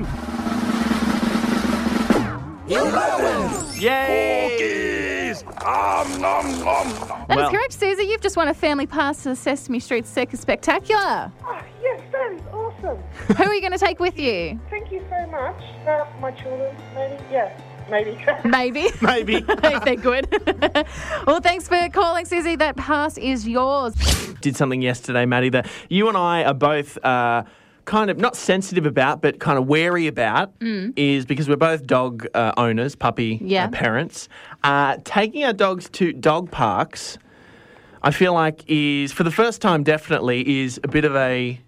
Speaker 2: Yay!
Speaker 8: Cookies! Um, nom, nom.
Speaker 3: That is
Speaker 2: Well-
Speaker 3: correct, Susie. You've just won a family pass to the Sesame Street Circus Spectacular.
Speaker 5: Oh, yes, that is awesome.
Speaker 3: Who are you going to take with you?
Speaker 5: Thank you so much. Uh, my children, maybe? Yeah, maybe.
Speaker 3: Maybe.
Speaker 2: Maybe.
Speaker 3: if they're good. Well, thanks for calling, Susie. That pass is yours.
Speaker 2: Did something yesterday, Maddie, that you and I are both uh, kind of not sensitive about, but kind of wary about, is because we're both dog uh, owners, puppy
Speaker 3: Yeah.
Speaker 2: uh, parents. Uh, taking our dogs to dog parks, I feel like is, for the first time definitely, is a bit of a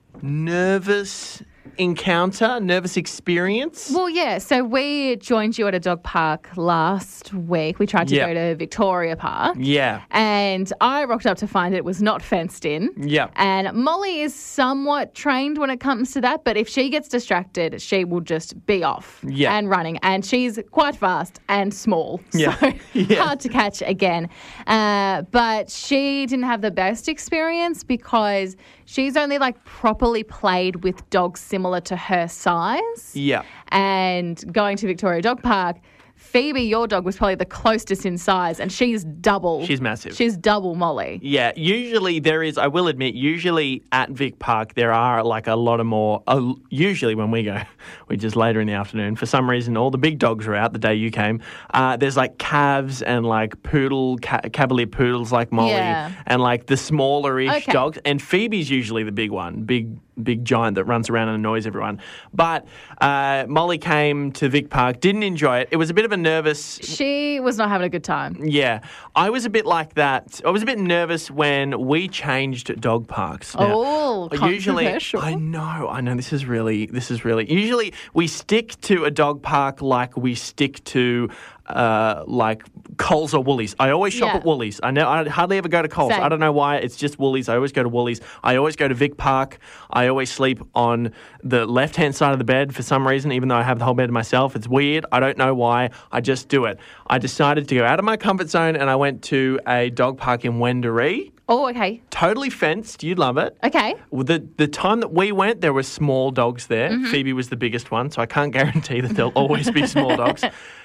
Speaker 2: nervous encounter, nervous experience.
Speaker 3: Well, yeah. So we joined you at a dog park last week. We tried to
Speaker 2: Yeah.
Speaker 3: go to Victoria Park.
Speaker 2: Yeah.
Speaker 3: And I rocked up to find it was not fenced in.
Speaker 2: Yeah.
Speaker 3: And Molly is somewhat trained when it comes to that, but if she gets distracted, she will just be off
Speaker 2: Yeah.
Speaker 3: and running. And she's quite fast and small.
Speaker 2: Yeah.
Speaker 3: So
Speaker 2: Yeah.
Speaker 3: hard to catch again. Uh, but she didn't have the best experience because she's only like properly played with dogs similar to her size.
Speaker 2: Yeah.
Speaker 3: And going to Victoria Dog Park, Phoebe, your dog, was probably the closest in size, and she's double.
Speaker 2: She's massive.
Speaker 3: She's double Molly.
Speaker 2: Yeah, usually there is, I will admit, usually at Vic Park there are like a lot of more, uh, usually when we go, which is later in the afternoon, for some reason all the big dogs are out the day you came. Uh, there's like calves and like poodle, ca- Cavalier poodles like Molly,
Speaker 3: Yeah.
Speaker 2: and like the smaller-ish
Speaker 3: Okay.
Speaker 2: dogs. And Phoebe's usually the big one, big big giant that runs around and annoys everyone. But uh, Molly came to Vic Park, didn't enjoy it. It was a bit of a nervous...
Speaker 3: She was not having a good time.
Speaker 2: Yeah, I was a bit like that. I was a bit nervous when we changed dog parks. Now,
Speaker 3: Oh,
Speaker 2: usually,
Speaker 3: controversial.
Speaker 2: I know, I know. This is really, this is really. Usually, we stick to a dog park like we stick to. Uh, like Coles or Woolies. I always shop
Speaker 3: Yeah.
Speaker 2: at Woolies. I know I hardly ever go to Coles.
Speaker 3: Same.
Speaker 2: I don't know why. It's just Woolies. I always go to Woolies. I always go to Vic Park. I always sleep on the left-hand side of the bed for some reason, even though I have the whole bed to myself. It's weird. I don't know why. I just do it. I decided to go out of my comfort zone and I went to a dog park in Wendouree.
Speaker 3: Oh, okay.
Speaker 2: Totally fenced. You'd love it.
Speaker 3: Okay.
Speaker 2: Well, The the time that we went, there were small dogs there.
Speaker 3: Mm-hmm.
Speaker 2: Phoebe was the biggest one, so I can't guarantee that there'll always be small dogs.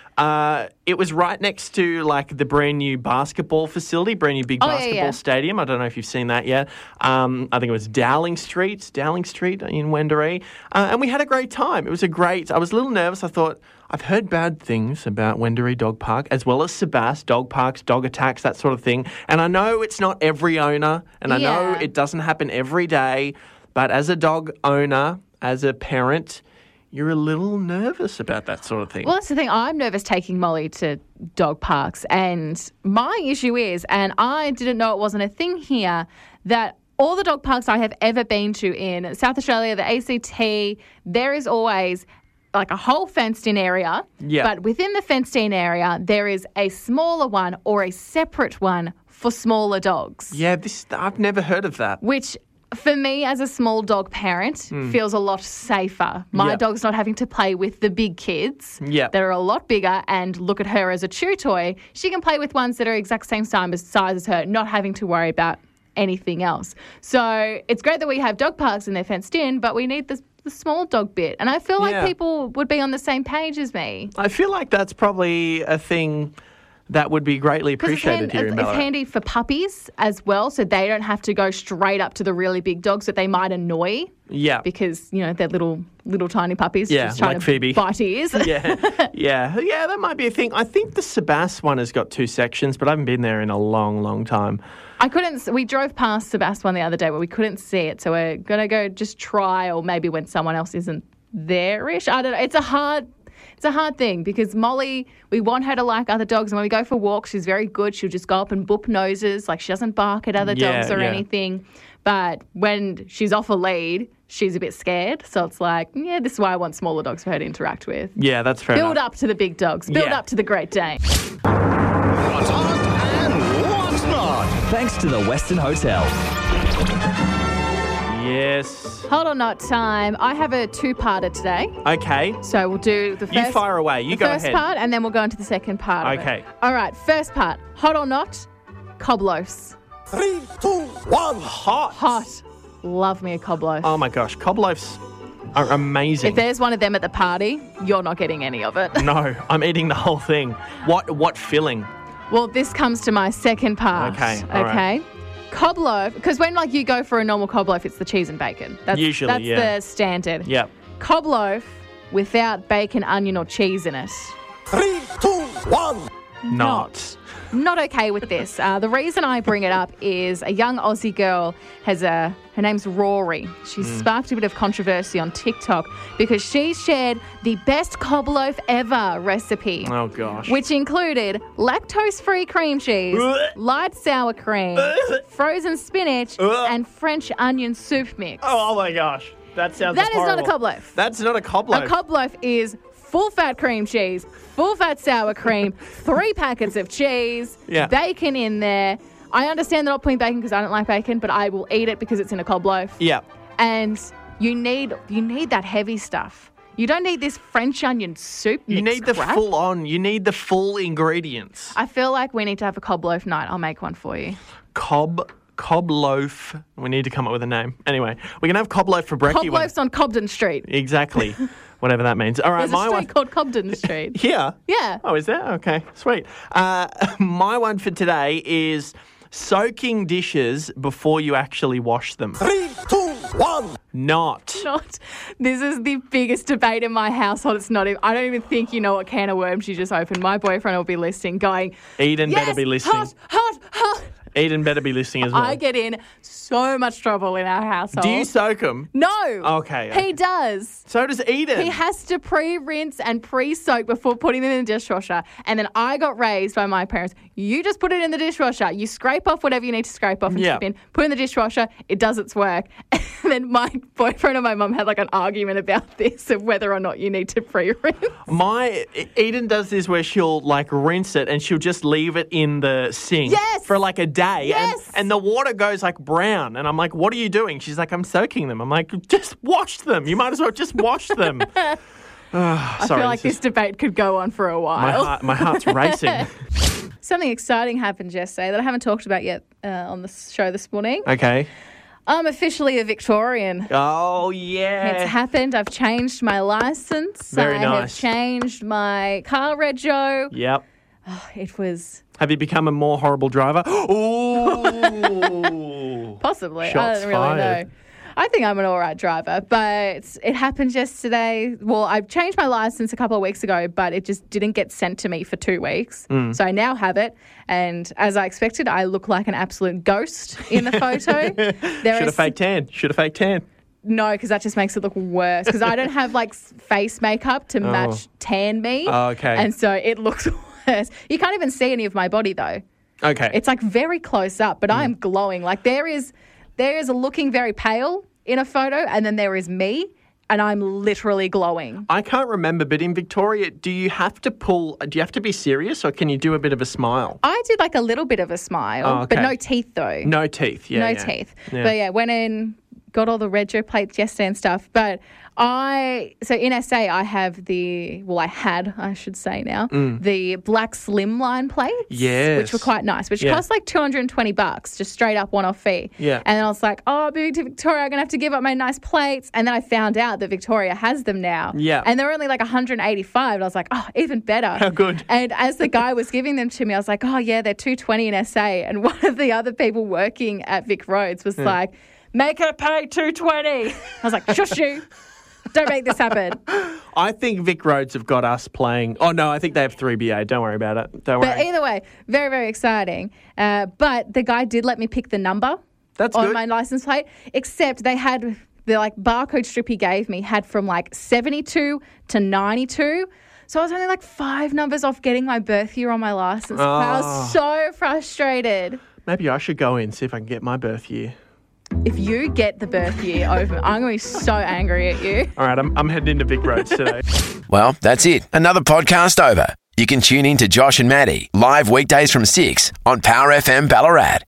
Speaker 2: Uh, it was right next to like the brand new basketball facility, brand new big
Speaker 3: Oh, yeah,
Speaker 2: basketball
Speaker 3: yeah.
Speaker 2: stadium. I don't know if you've seen that yet. Um, I think it was Dowling Street, Dowling Street in Wendouree, uh, and we had a great time. It was a great. I was a little nervous. I thought I've heard bad things about Wendouree Dog Park, as well as Sebas dog parks, dog attacks, that sort of thing. And I know it's not every owner, and I know
Speaker 3: Yeah.
Speaker 2: it doesn't happen every day. But as a dog owner, as a parent, you're a little nervous about that sort of thing.
Speaker 3: Well, that's the thing. I'm nervous taking Molly to dog parks. And my issue is, and I didn't know it wasn't a thing here, that all the dog parks I have ever been to in South Australia, the A C T, there is always like a whole fenced-in area.
Speaker 2: Yeah.
Speaker 3: But within the fenced-in area, there is a smaller one or a separate one for smaller dogs.
Speaker 2: Yeah, this I've never heard of that.
Speaker 3: Which
Speaker 10: For me, as a small dog parent,
Speaker 2: Mm.
Speaker 10: feels a lot safer. My
Speaker 2: Yeah.
Speaker 10: dog's not having to play with the big kids
Speaker 2: Yeah.
Speaker 10: that are a lot bigger and look at her as a chew toy. She can play with ones that are exact same size as, size as her, not having to worry about anything else. So it's great that we have dog parks and they're fenced in, but we need the, the small dog bit. And I feel like
Speaker 2: Yeah.
Speaker 10: people would be on the same page as me.
Speaker 2: I feel like that's probably a thing that would be greatly
Speaker 10: 'Cause it's,
Speaker 2: appreciated
Speaker 10: hand-
Speaker 2: here in
Speaker 10: it's
Speaker 2: Ballarat.
Speaker 10: handy for puppies as well, so they don't have to go straight up to the really big dogs that they might annoy.
Speaker 2: Yeah.
Speaker 10: Because, you know, they're little little tiny puppies
Speaker 2: Yeah,
Speaker 10: just trying
Speaker 2: like
Speaker 10: to
Speaker 2: Phoebe.
Speaker 10: bite ears.
Speaker 2: yeah, yeah, yeah. That might be a thing. I think the Sebas one has got two sections, but I haven't been there in a long, long time.
Speaker 10: I couldn't, we drove past Sebas one the other day but we couldn't see it, so we're going to go just try, or maybe when someone else isn't there-ish. I don't know. It's a hard... It's a hard thing because Molly, we want her to like other dogs, and when we go for walks, she's very good. She'll just go up and boop noses. Like, she doesn't bark at other
Speaker 2: Yeah,
Speaker 10: dogs or
Speaker 2: yeah.
Speaker 10: anything. But when she's off a lead, she's a bit scared. So it's like, yeah, this is why I want smaller dogs for her to interact with.
Speaker 2: Yeah, that's fair
Speaker 10: Build
Speaker 2: enough.
Speaker 10: up to the big dogs. Build
Speaker 2: Yeah.
Speaker 10: up to the Great Dane.
Speaker 11: What's on and what's not? Thanks to the Western Hotel.
Speaker 2: Yes.
Speaker 10: Hold on, not time. I have a two-parter today.
Speaker 2: Okay.
Speaker 10: So we'll do the first...
Speaker 2: You fire away. You
Speaker 10: the
Speaker 2: go
Speaker 10: first
Speaker 2: ahead.
Speaker 10: part, and then we'll go into the second part of it.
Speaker 2: Okay.
Speaker 10: All right, first part. Hot or not, cob loafs.
Speaker 8: Three, two, one.
Speaker 2: Hot.
Speaker 10: Hot. Love me a cob loaf.
Speaker 2: Oh my gosh, cob loaves are amazing.
Speaker 10: If there's one of them at the party, you're not getting any of it.
Speaker 2: No, I'm eating the whole thing. What what filling?
Speaker 10: Well, this comes to my second part.
Speaker 2: Okay, all
Speaker 10: Okay.
Speaker 2: right.
Speaker 10: Cob loaf, because when like you go for a normal cob loaf, it's the cheese and bacon. That's,
Speaker 2: Usually,
Speaker 10: that's
Speaker 2: yeah.
Speaker 10: the standard.
Speaker 2: Yep.
Speaker 10: Cob loaf without bacon, onion, or cheese in it.
Speaker 8: Three, two, one.
Speaker 2: Not.
Speaker 10: Not okay with this. Uh, the reason I bring it up is a young Aussie girl has a, her name's Rory. She's
Speaker 2: Mm.
Speaker 10: sparked a bit of controversy on TikTok because she shared the best cob loaf ever recipe.
Speaker 2: Oh gosh.
Speaker 10: Which included lactose-free cream cheese,
Speaker 2: Ugh.
Speaker 10: light sour cream,
Speaker 2: Ugh.
Speaker 10: frozen spinach,
Speaker 2: Ugh.
Speaker 10: and French onion soup mix.
Speaker 2: Oh, oh my gosh. That sounds
Speaker 10: That is not a
Speaker 2: horrible.
Speaker 10: cob loaf.
Speaker 2: That's not a cob loaf.
Speaker 10: A cob loaf is full-fat cream cheese, full-fat sour cream, three packets of cheese,
Speaker 2: Yeah.
Speaker 10: bacon in there. I understand they're not putting bacon because I don't like bacon, but I will eat it because it's in a cob loaf.
Speaker 2: Yeah.
Speaker 10: And you need you need that heavy stuff. You don't need this French onion soup
Speaker 2: You
Speaker 10: mix
Speaker 2: need the
Speaker 10: crap.
Speaker 2: full on. You need the full ingredients.
Speaker 10: I feel like we need to have a cob loaf night. I'll make one for you.
Speaker 2: Cob cob loaf. We need to come up with a name. Anyway, we're gonna have cob loaf for brekkie.
Speaker 10: Cob
Speaker 2: when-
Speaker 10: loaf's on Cobden Street.
Speaker 2: Exactly. Whatever that means. All right,
Speaker 10: There's a
Speaker 2: my
Speaker 10: street
Speaker 2: one.
Speaker 10: called Cobden Street.
Speaker 2: Here.
Speaker 10: Yeah.
Speaker 2: Oh, is there? Okay, sweet. Uh, my one for today is soaking dishes before you actually wash them.
Speaker 8: Three, two, one.
Speaker 2: Not.
Speaker 10: Not. This is the biggest debate in my household. It's not even, I don't even think you know what can of worms you just opened. My boyfriend will be listening going,
Speaker 2: Eden
Speaker 10: yes,
Speaker 2: better be listening.
Speaker 10: hot, hot, hot.
Speaker 2: Eden better be listening as well.
Speaker 10: I get in so much trouble in our household.
Speaker 2: Do you soak them?
Speaker 10: No.
Speaker 2: Okay, okay.
Speaker 10: He does.
Speaker 2: So does Eden.
Speaker 10: He has to pre-rinse and pre-soak before putting them in the dishwasher. And then I got raised by my parents. You just put it in the dishwasher. You scrape off whatever you need to scrape off and
Speaker 2: Yeah.
Speaker 10: tip in. Put it in the dishwasher. It does its work. And then my boyfriend and my mum had like an argument about this of whether or not you need to pre-rinse.
Speaker 2: My Eden does this where she'll like rinse it and she'll just leave it in the sink
Speaker 10: Yes!
Speaker 2: for like a day.
Speaker 10: Yes!
Speaker 2: And, and the water goes like brown. And I'm like, what are you doing? She's like, I'm soaking them. I'm like, just wash them. You might as well just wash them. Oh,
Speaker 10: I
Speaker 2: sorry,
Speaker 10: feel like this
Speaker 2: is-
Speaker 10: debate could go on for a while.
Speaker 2: my heart, my heart's racing.
Speaker 10: Something exciting happened yesterday that I haven't talked about yet uh, on the show this morning.
Speaker 2: Okay.
Speaker 10: I'm officially a Victorian.
Speaker 2: Oh, yeah.
Speaker 10: It's happened. I've changed my license.
Speaker 2: Very
Speaker 10: I
Speaker 2: nice.
Speaker 10: have changed my car rego.
Speaker 2: Yep.
Speaker 10: It was
Speaker 2: Have you become a more horrible driver? Ooh.
Speaker 10: possibly. I
Speaker 2: Shots
Speaker 10: don't really
Speaker 2: fired.
Speaker 10: know. I think I'm an all right driver, but it happened yesterday. Well, I changed my license a couple of weeks ago, but it just didn't get sent to me for two weeks.
Speaker 2: Mm.
Speaker 10: So I now have it. And as I expected, I look like an absolute ghost in the photo. There
Speaker 2: Should
Speaker 10: is-
Speaker 2: have fake tan. Should have fake tan.
Speaker 10: No, because that just makes it look worse. Because I don't have like s- face makeup to
Speaker 2: Oh.
Speaker 10: match tan me.
Speaker 2: Oh, okay.
Speaker 10: And so it looks worse. You can't even see any of my body though.
Speaker 2: Okay.
Speaker 10: It's like very close up, but I'm glowing. Like there is, there is a looking very pale in a photo, and then there is me, and I'm literally glowing.
Speaker 2: I can't remember, but in Victoria, do you have to pull, do you have to be serious or can you do a bit of a smile?
Speaker 10: I did like a little bit of a smile,
Speaker 2: Oh, okay.
Speaker 10: but no teeth though.
Speaker 2: No teeth, yeah.
Speaker 10: no
Speaker 2: yeah.
Speaker 10: teeth.
Speaker 2: Yeah.
Speaker 10: But yeah, went in got all the retro plates yesterday and stuff. But I, so in S A, I have the, well, I had, I should say now,
Speaker 2: Mm.
Speaker 10: the black slimline plates.
Speaker 2: Yes.
Speaker 10: Which were quite nice, which
Speaker 2: Yeah.
Speaker 10: cost like two hundred twenty bucks, just straight up one off fee.
Speaker 2: Yeah.
Speaker 10: And then I was like, oh, moving to Victoria, I'm going to have to give up my nice plates. And then I found out that Victoria has them now.
Speaker 2: Yeah.
Speaker 10: And they're only like one hundred eighty-five. And I was like, oh, even better.
Speaker 2: How good.
Speaker 10: And as the guy was giving them to me, I was like, oh, yeah, they're two twenty in S A. And one of the other people working at Vic Roads was
Speaker 2: Yeah.
Speaker 10: like, make her pay two twenty. I was like, shush you. Don't make this happen.
Speaker 2: I think Vic Roads have got us playing. Oh, no, I think they have three B A. Don't worry about it. Don't
Speaker 10: But
Speaker 2: worry.
Speaker 10: either way, very, very exciting. Uh, but the guy did let me pick the number
Speaker 2: That's
Speaker 10: on
Speaker 2: good.
Speaker 10: my license plate, except they had the like barcode strip he gave me had from like seventy-two to ninety-two. So I was only like five numbers off getting my birth year on my license plate. I
Speaker 2: Oh.
Speaker 10: was so frustrated.
Speaker 2: Maybe I should go in see if I can get my birth year.
Speaker 10: If you get the birth year over, I'm going to be so angry at you.
Speaker 2: All right, I'm, I'm heading into Vic Roads today.
Speaker 1: Well, that's it. Another podcast over. You can tune in to Josh and Maddie live weekdays from six on Power F M Ballarat.